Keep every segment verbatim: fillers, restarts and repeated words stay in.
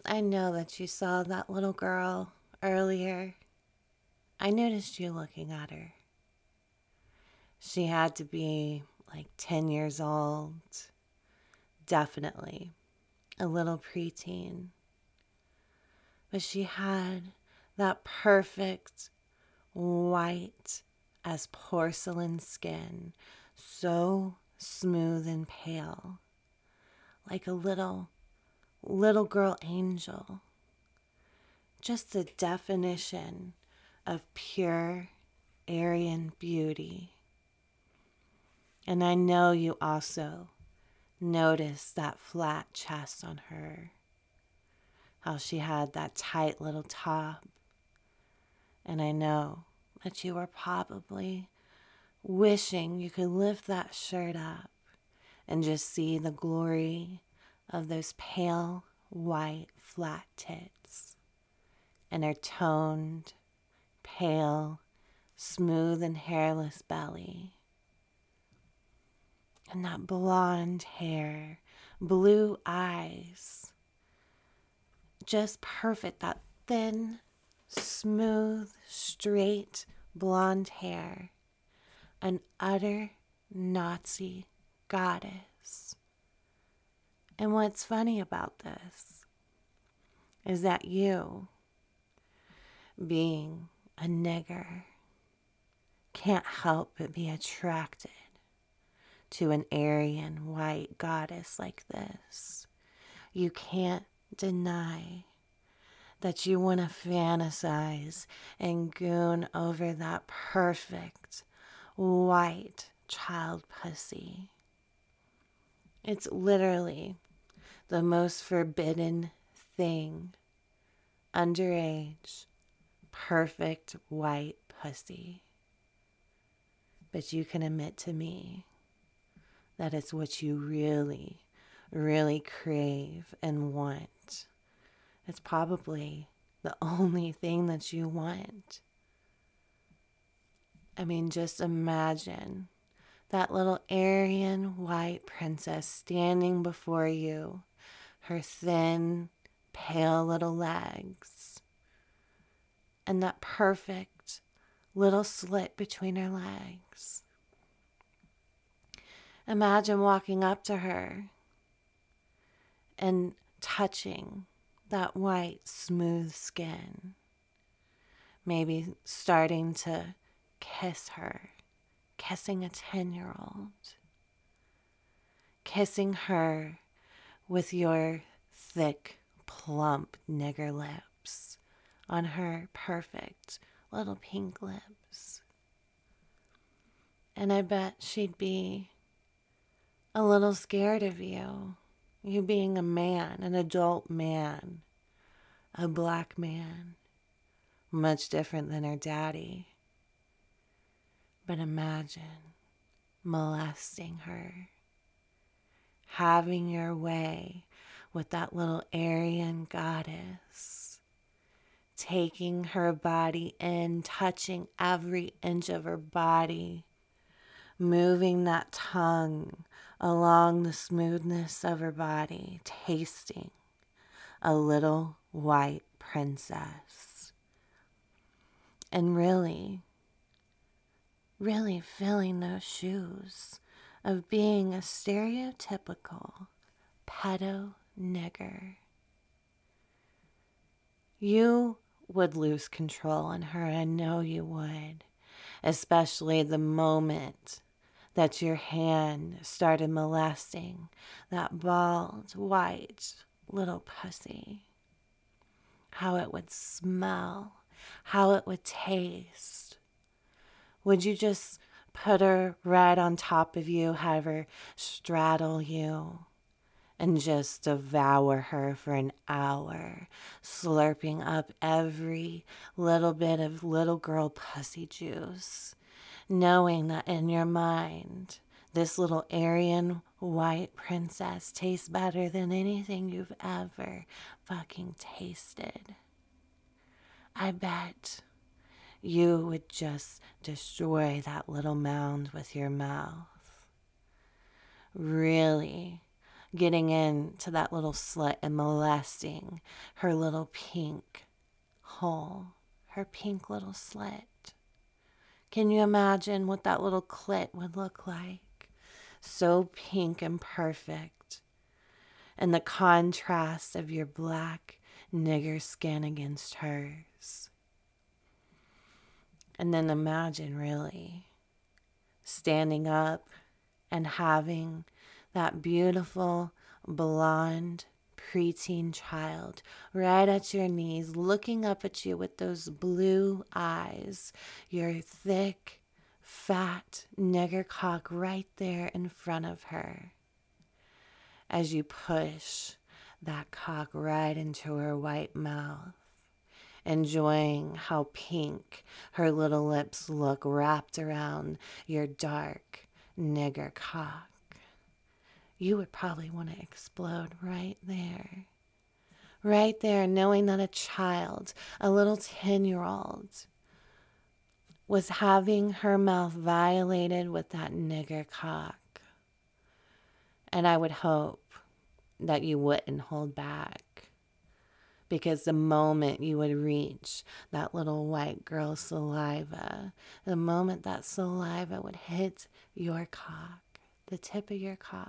I know that you saw that little girl earlier. I noticed you looking at her. She had to be like ten years old, definitely a little preteen. But she had that perfect white as porcelain skin, so smooth and pale, like a little, little girl angel. Just the definition of pure Aryan beauty. And I know you also noticed that flat chest on her, how she had that tight little top. And I know that you were probably wishing you could lift that shirt up and just see the glory of those pale white flat tits and her toned, pale, smooth and hairless belly. And that blonde hair, blue eyes, just perfect, that thin, smooth, straight, blonde hair, an utter Nazi goddess. And what's funny about this is that you, being a nigger, can't help but be attracted to an Aryan white goddess like this. You can't deny that you want to fantasize and goon over that perfect white child pussy. It's literally the most forbidden thing. Underage, perfect white pussy. But you can admit to me that it's what you really, really crave and want. It's probably the only thing that you want. I mean, just imagine that little Aryan white princess standing before you, her thin, pale little legs, and that perfect little slit between her legs. Imagine walking up to her and touching that white, smooth skin. Maybe starting to kiss her, kissing a ten-year-old. Kissing her with your thick, plump nigger lips on her perfect little pink lips. And I bet she'd be a little scared of you. You being a man, an adult man, a black man, much different than her daddy. But imagine molesting her, having your way with that little Aryan goddess, taking her body in, touching every inch of her body, moving that tongue along the smoothness of her body, tasting a little white princess. And really, really filling those shoes of being a stereotypical pedo nigger. You would lose control on her, I know you would, especially the moment that your hand started molesting that bald, white little pussy. How it would smell, how it would taste. Would you just put her right on top of you, have her straddle you, and just devour her for an hour, slurping up every little bit of little girl pussy juice, knowing that in your mind, this little Aryan white princess tastes better than anything you've ever fucking tasted? I bet you would just destroy that little mound with your mouth. Really getting into that little slit and molesting her little pink hole, her pink little slit. Can you imagine what that little clit would look like? So pink and perfect. And the contrast of your black nigger skin against hers. And then imagine really standing up and having that beautiful blonde preteen child right at your knees, looking up at you with those blue eyes, your thick, fat nigger cock right there in front of her. As you push that cock right into her white mouth, enjoying how pink her little lips look wrapped around your dark nigger cock. You would probably want to explode right there. Right there, knowing that a child, a little ten-year-old, was having her mouth violated with that nigger cock. And I would hope that you wouldn't hold back. Because the moment you would reach that little white girl's saliva, the moment that saliva would hit your cock, the tip of your cock,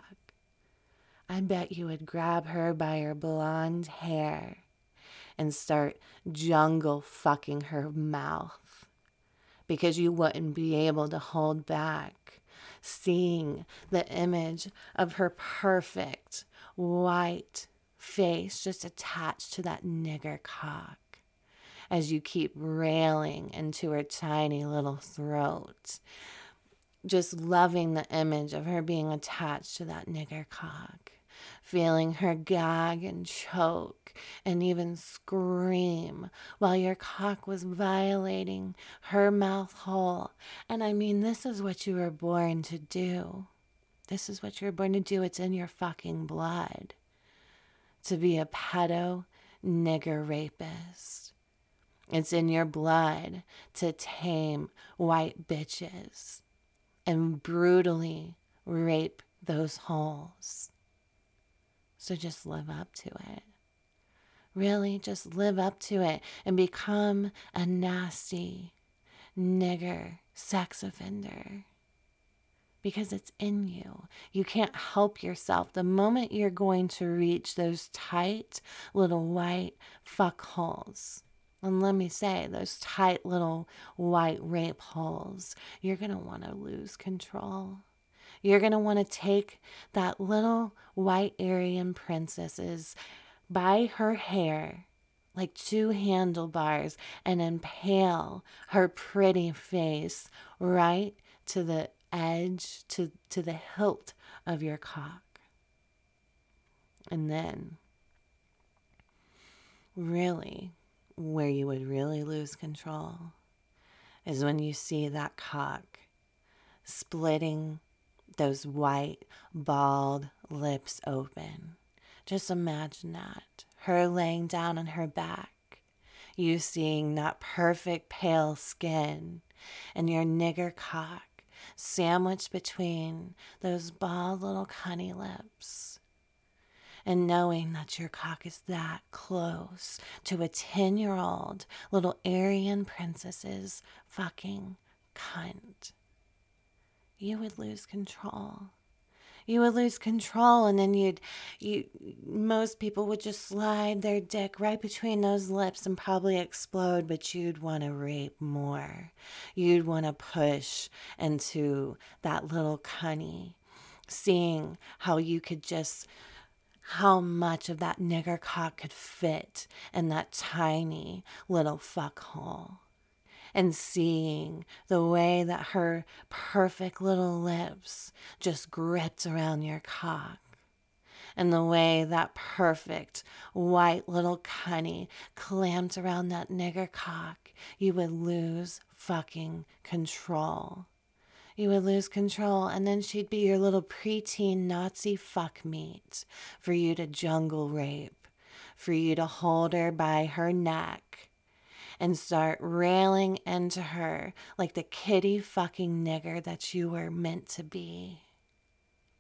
I bet you would grab her by her blonde hair and start jungle fucking her mouth. Because you wouldn't be able to hold back seeing the image of her perfect white face just attached to that nigger cock as you keep railing into her tiny little throat, just loving the image of her being attached to that nigger cock, feeling her gag and choke and even scream while your cock was violating her mouth hole. And I mean, this is what you were born to do. This is what you're born to do. It's in your fucking blood to be a pedo nigger rapist. It's in your blood to tame white bitches and brutally rape those holes. So just live up to it. Really, just live up to it and become a nasty nigger sex offender. Because it's in you. You can't help yourself. The moment you're going to reach those tight little white fuck holes, and let me say, those tight little white rape holes, you're going to want to lose control. You're going to want to take that little white Aryan princess's by her hair like two handlebars and impale her pretty face right to the edge, to, to the hilt of your cock. And then, really, where you would really lose control is when you see that cock splitting those white, bald lips open. Just imagine that. Her laying down on her back. You seeing that perfect pale skin and your nigger cock sandwiched between those bald little cunny lips. And knowing that your cock is that close to a ten-year-old little Aryan princess's fucking cunt. You would lose control. You would lose control, and then you'd, you, most people would just slide their dick right between those lips and probably explode, but you'd want to rape more. You'd want to push into that little cunny, seeing how you could just, how much of that nigger cock could fit in that tiny little fuck hole. And seeing the way that her perfect little lips just gripped around your cock. And the way that perfect white little cunny clamped around that nigger cock, you would lose fucking control. You would lose control, and then she'd be your little preteen Nazi fuck meat for you to jungle rape, for you to hold her by her neck and start railing into her like the kitty fucking nigger that you were meant to be.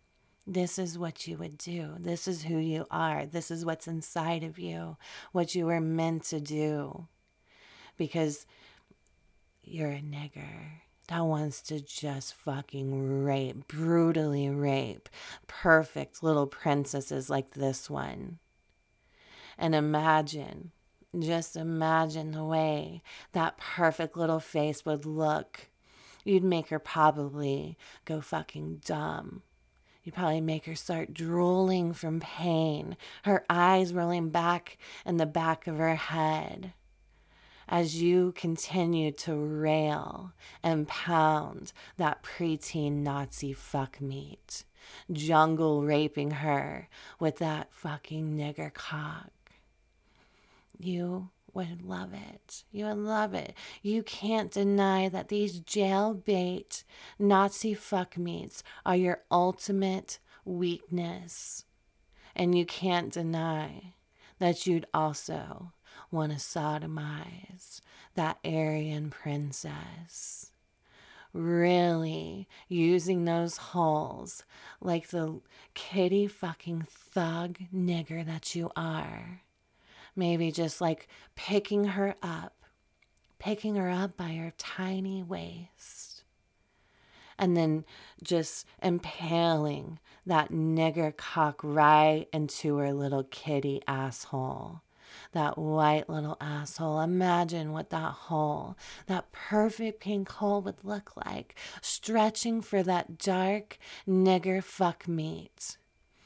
This is what you would do. This is who you are. This is what's inside of you, what you were meant to do. Because you're a nigger that wants to just fucking rape, brutally rape perfect little princesses like this one. And imagine, just imagine the way that perfect little face would look. You'd make her probably go fucking dumb. You'd probably make her start drooling from pain, her eyes rolling back in the back of her head, as you continue to rail and pound that preteen Nazi fuck meat, jungle raping her with that fucking nigger cock. You would love it. You would love it. You can't deny that these jailbait Nazi fuck meats are your ultimate weakness. And you can't deny that you'd also want to sodomize that Aryan princess. Really using those holes like the kitty fucking thug nigger that you are. Maybe just like picking her up, picking her up by her tiny waist, and then just impaling that nigger cock right into her little kitty asshole. That white little asshole. Imagine what that hole, that perfect pink hole would look like, stretching for that dark nigger fuck meat.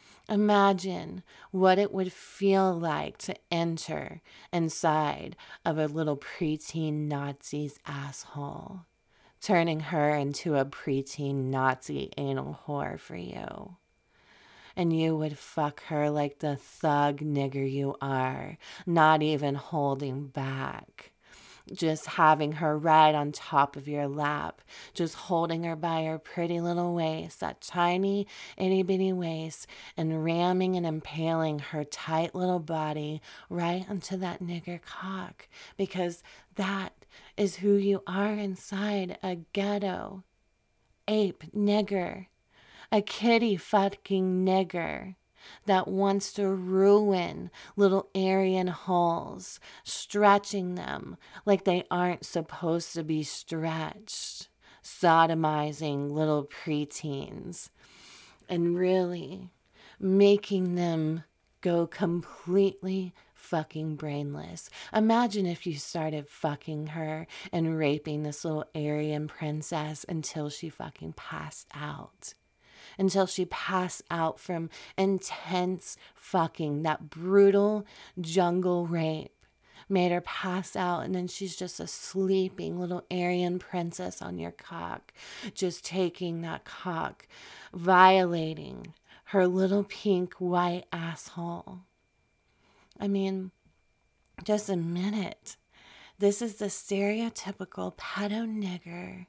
Imagine what it would feel like to enter inside of a little preteen Nazi's asshole, turning her into a preteen Nazi anal whore for you. And you would fuck her like the thug nigger you are, not even holding back. Just having her right on top of your lap, just holding her by her pretty little waist, that tiny itty bitty waist, and ramming and impaling her tight little body right onto that nigger cock, because that is who you are inside, a ghetto ape nigger, a kitty fucking nigger that wants to ruin little Aryan holes, stretching them like they aren't supposed to be stretched, sodomizing little preteens, and really making them go completely fucking brainless. Imagine if you started fucking her and raping this little Aryan princess until she fucking passed out. Until she passed out from intense fucking, that brutal jungle rape made her pass out, and then she's just a sleeping little Aryan princess on your cock, just taking that cock, violating her little pink white asshole. I mean, just a minute. This is the stereotypical pedo nigger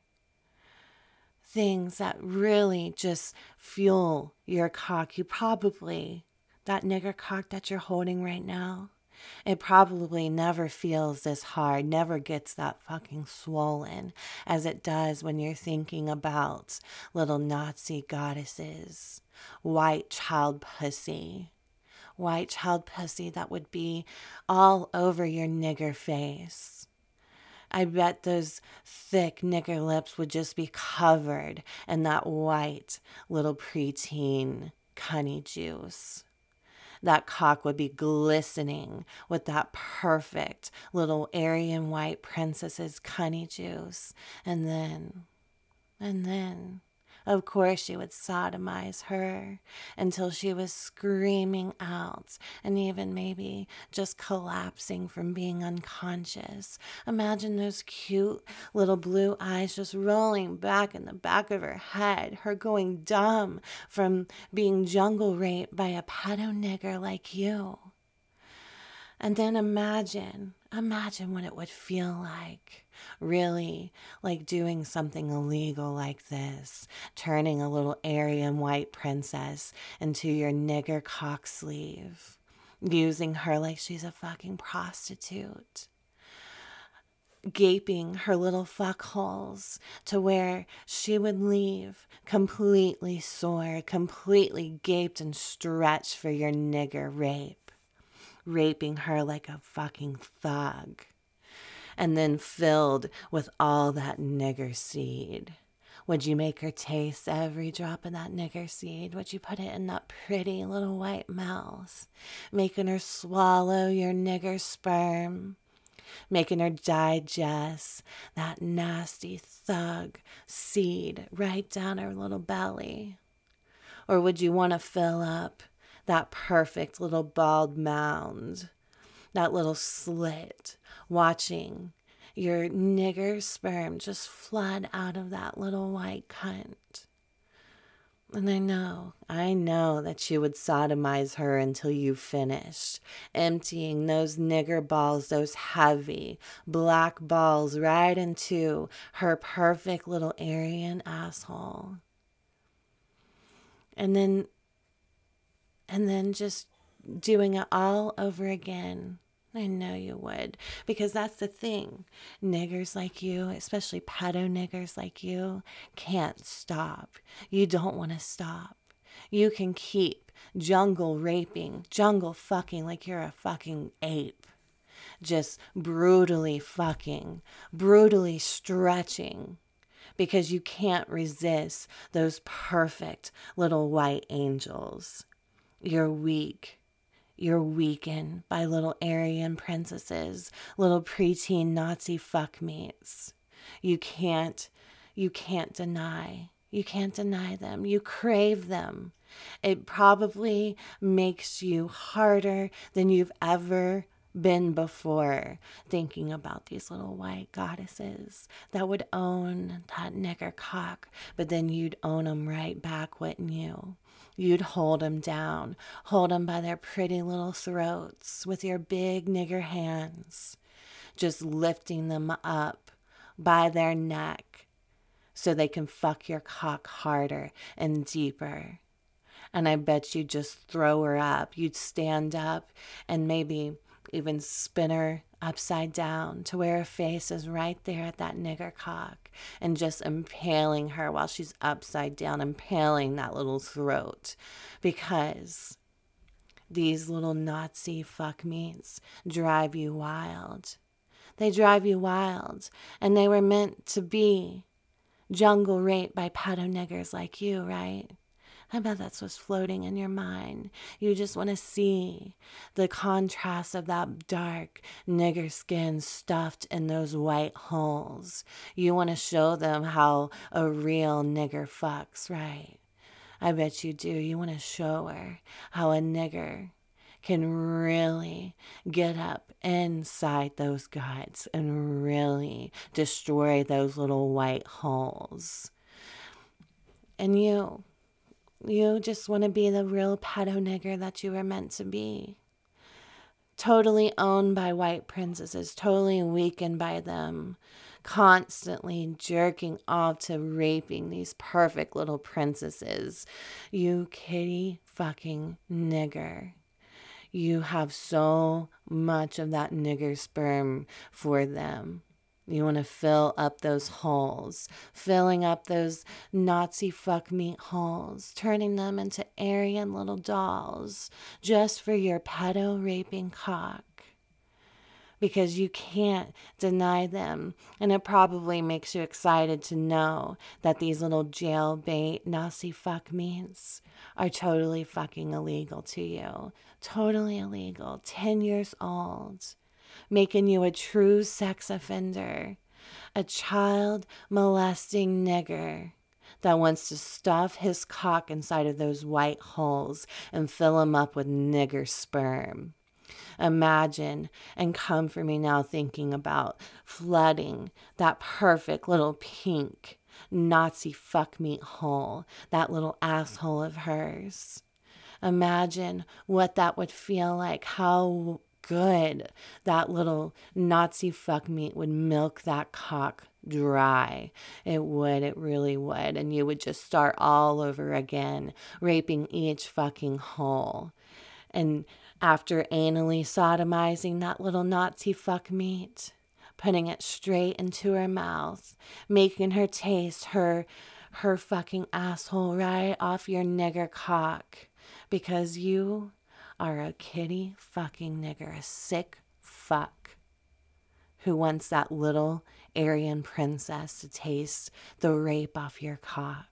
things that really just fuel your cock. You probably, that nigger cock that you're holding right now, it probably never feels this hard, never gets that fucking swollen as it does when you're thinking about little Nazi goddesses, white child pussy, white child pussy that would be all over your nigger face. I bet those thick nigger lips would just be covered in that white little preteen cunny juice. That cock would be glistening with that perfect little Aryan white princess's cunny juice. And then, and then, of course, she would sodomize her until she was screaming out and even maybe just collapsing from being unconscious. Imagine those cute little blue eyes just rolling back in the back of her head, her going dumb from being jungle raped by a pedo nigger like you. And then imagine, imagine what it would feel like, really, like doing something illegal like this, turning a little Aryan white princess into your nigger cock sleeve, using her like she's a fucking prostitute. gaping her little fuck holes to where she would leave completely sore, completely gaped and stretched for your nigger rape, raping her like a fucking thug, and then filled with all that nigger seed. Would you make her taste every drop of that nigger seed? Would you put it in that pretty little white mouth, making her swallow your nigger sperm? Making her digest that nasty thug seed right down her little belly? Or would you want to fill up that perfect little bald mound, that little slit, watching your nigger sperm just flood out of that little white cunt? And I know, I know that you would sodomize her until you finished, emptying those nigger balls, those heavy black balls, right into her perfect little Aryan asshole. And then, and then just doing it all over again. I know you would, because that's the thing. Niggers like you, especially pedo niggers like you, can't stop. You don't want to stop. You can keep jungle raping, jungle fucking like you're a fucking ape. Just brutally fucking, brutally stretching, because you can't resist those perfect little white angels. You're weak. You're weakened by little Aryan princesses, little preteen Nazi fuck meats. You can't, you can't deny. You can't deny them. You crave them. It probably makes you harder than you've ever been before, thinking about these little white goddesses that would own that nigger cock, but then you'd own them right back, wouldn't you? You'd hold them down, hold them by their pretty little throats with your big nigger hands, just lifting them up by their neck so they can fuck your cock harder and deeper. And I bet you'd just throw her up. You'd stand up and maybe even spin her upside down to where her face is right there at that nigger cock, and just impaling her while she's upside down, impaling that little throat, because these little Nazi fuck meats drive you wild. They drive you wild, and they were meant to be jungle raped by pedo niggers like you, right? I bet that's what's floating in your mind. You just want to see the contrast of that dark nigger skin stuffed in those white holes. You want to show them how a real nigger fucks, right? I bet you do. You want to show her how a nigger can really get up inside those guts and really destroy those little white holes. And you... You just want to be the real pedo nigger that you were meant to be. Totally owned by white princesses, totally weakened by them, constantly jerking off to raping these perfect little princesses. You kitty fucking nigger. You have so much of that nigger sperm for them. You want to fill up those holes, filling up those Nazi fuck meat holes, turning them into Aryan little dolls just for your pedo raping cock. Because you can't deny them, and it probably makes you excited to know that these little jailbait Nazi fuck meats are totally fucking illegal to you. Totally illegal. Ten years old. Making you a true sex offender, a child molesting nigger that wants to stuff his cock inside of those white holes and fill him up with nigger sperm. Imagine and come for me now thinking about flooding that perfect little pink Nazi fuck meat hole, that little asshole of hers. Imagine what that would feel like, how good that little Nazi fuck meat would milk that cock dry. It would, it really would. And you would just start all over again, raping each fucking hole. And after anally sodomizing that little Nazi fuck meat, putting it straight into her mouth, making her taste her her fucking asshole right off your nigger cock, because you are a kitty fucking nigger, a sick fuck who wants that little Aryan princess to taste the rape off your cock.